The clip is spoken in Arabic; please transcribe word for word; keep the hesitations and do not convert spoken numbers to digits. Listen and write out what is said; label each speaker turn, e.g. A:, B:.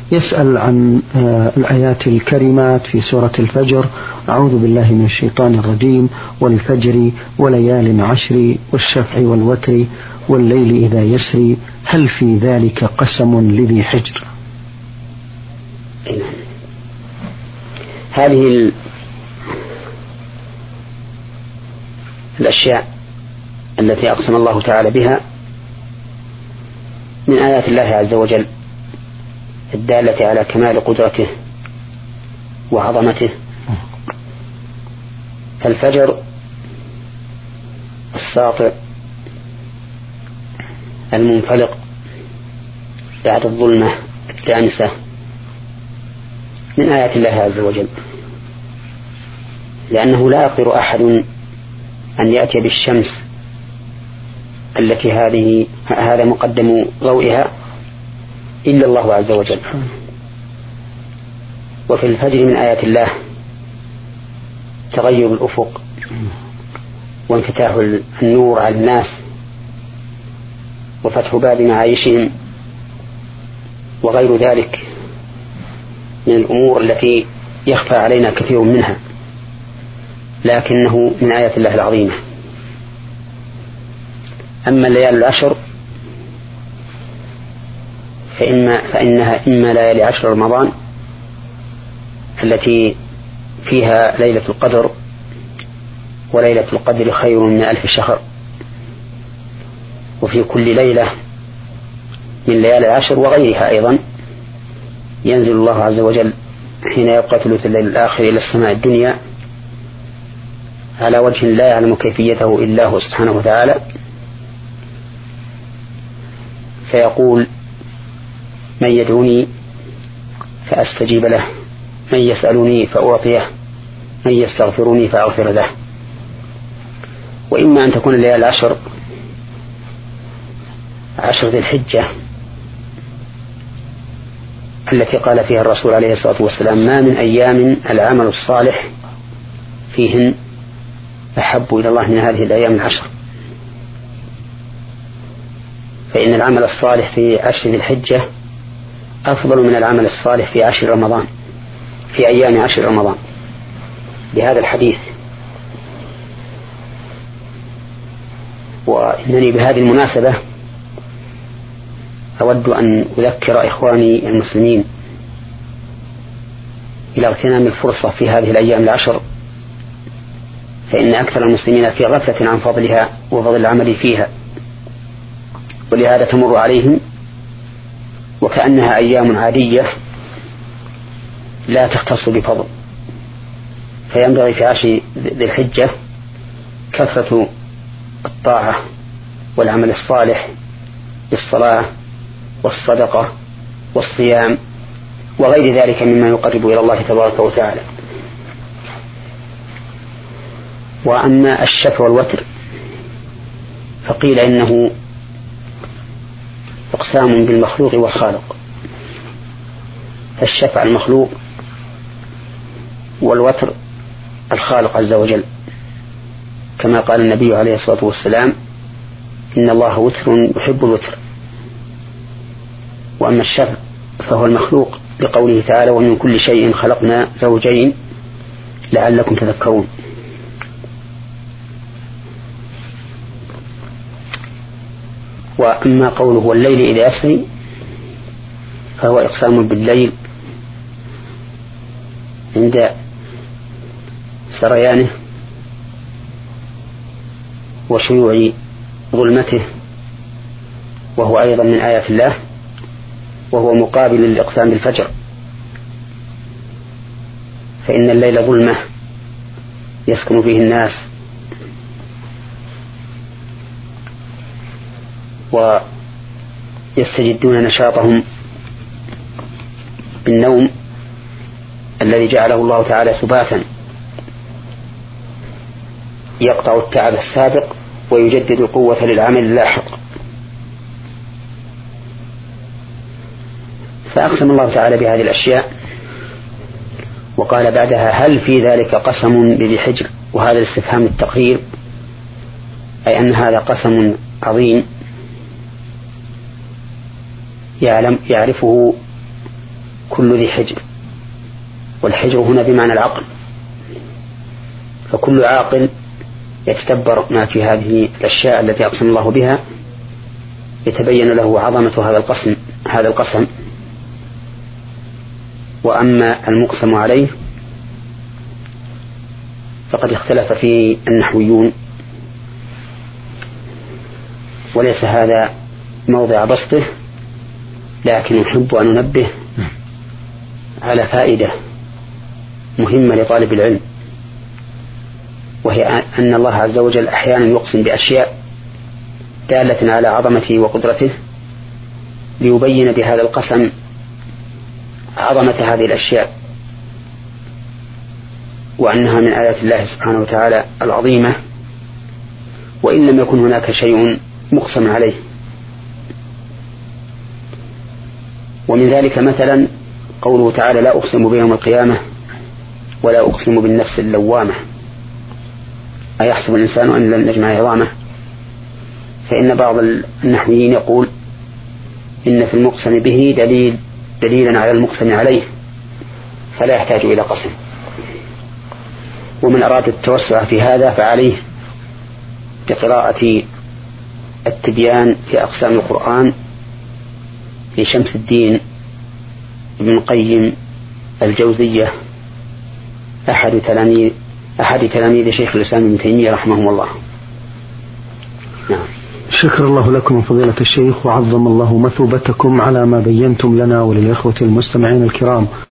A: يسأل عن الآيات الكريمات في سورة الفجر: أعوذ بالله من الشيطان الرجيم، والفجر وليال عشر والشفع والوتر والليل إذا يسري هل في ذلك قسم لذي حجر؟
B: هذه الأشياء التي أقسم الله تعالى بها من آيات الله عز وجل الدالة على كمال قدرته وعظمته. الفجر الساطع المنفلق بعد الظلمة الدامسة من آيات الله عز وجل، لأنه لا يقدر أحد أن يأتي بالشمس التي هذه هذا مقدم ضوئها إلا الله عز وجل. وفي الفجر من آيات الله تغير الأفق وانفتاح النور على الناس وفتح باب معايشهم وغير ذلك من الأمور التي يخفى علينا كثير منها، لكنه من آيات الله العظيمة. أما الليالي العشر فإما فإنها إما ليالي عشر رمضان التي فيها ليلة القدر، وليلة القدر خير من ألف شهر، وفي كل ليلة من ليالي العشر وغيرها أيضا ينزل الله عز وجل حين يبقى ثلث الليل الآخر إلى السماء الدنيا على وجه لا يعلم كيفيته إلا هو سبحانه وتعالى، فيقول: من يدعوني فأستجيب له، من يسألني فأعطيه، من يستغفرني فأغفر له. وإما أن تكون الليالي العشر عشر ذي الحجة التي قال فيها الرسول عليه الصلاة والسلام: ما من أيام العمل الصالح فيهن أحب إلى الله من هذه الأيام العشر. فإن العمل الصالح في عشر ذي الحجة أفضل من العمل الصالح في عشر رمضان، في أيام عشر رمضان، بهذا الحديث. وإنني بهذه المناسبة أود أن أذكر إخواني المسلمين إلى اغتنام الفرصة في هذه الأيام العشر، فإن أكثر المسلمين في غفلة عن فضلها وفضل العمل فيها، ولهذا تمر عليهم وكأنها أيام عادية لا تختص بفضل. فينبغي في عشر ذي الحجة كثرة الطاعة والعمل الصالح بالصلاة والصدقة والصيام وغير ذلك مما يقرب إلى الله تبارك وتعالى. وأما الشفع والوتر فقيل إنه أقسام بالمخلوق والخالق، فالشفع المخلوق والوتر الخالق عز وجل، كما قال النبي عليه الصلاة والسلام: إن الله وتر يحب الوتر. وأما الشفع فهو المخلوق بقوله تعالى: ومن كل شيء خلقنا زوجين لعلكم تذكرون. وأما قوله والليل إذا يسري فهو إقسام بالليل عند سريانه وشيوع ظلمته، وهو أيضا من آيات الله، وهو مقابل للإقسام بالفجر، فإن الليل ظلمة يسكن فيه الناس ويستجدون نشاطهم بالنوم الذي جعله الله تعالى سباتا يقطع التعب السابق ويجدد القوة للعمل اللاحق. فأقسم الله تعالى بهذه الأشياء وقال بعدها: هل في ذلك قسم لذي حجر؟ وهذا الاستفهام التقرير، أي أن هذا قسم عظيم يعلم يعرفه كل ذي حجر، والحجر هنا بمعنى العقل، فكل عاقل يتدبر ما في هذه الأشياء التي أقسم الله بها يتبين له عظمة هذا القسم هذا القسم. وأما المقسم عليه فقد اختلف فيه النحويون، وليس هذا موضع بسطه، لكن أحب أن ننبه على فائدة مهمة لطالب العلم، وهي أن الله عز وجل أحيانا يقسم بأشياء دالة على عظمته وقدرته ليبين بهذا القسم عظمة هذه الأشياء، وأنها من آيات الله سبحانه وتعالى العظيمة، وإن لم يكن هناك شيء مقسم عليه. ومن ذلك مثلا قوله تعالى: لا أقسم بيوم القيامة ولا أقسم بالنفس اللوامة. أيحسب الإنسان أن لن نجمع عظامه؟ فإن بعض النحويين يقول إن في المقسم به دليل دليلا على المقسم عليه، فلا يحتاج إلى قسم. ومن أراد التوسع في هذا فعليه بقراءة التبيان في أقسام القرآن لشمس الدين ابن القيم الجوزية، أحد تلاميذ أحد تلاميذ شيخ الإسلام ابن تيمية رحمه الله. نعم.
A: شكر الله لكم فضيلة الشيخ، وعظم الله مثوبتكم على ما بينتم لنا وللإخوة المستمعين الكرام.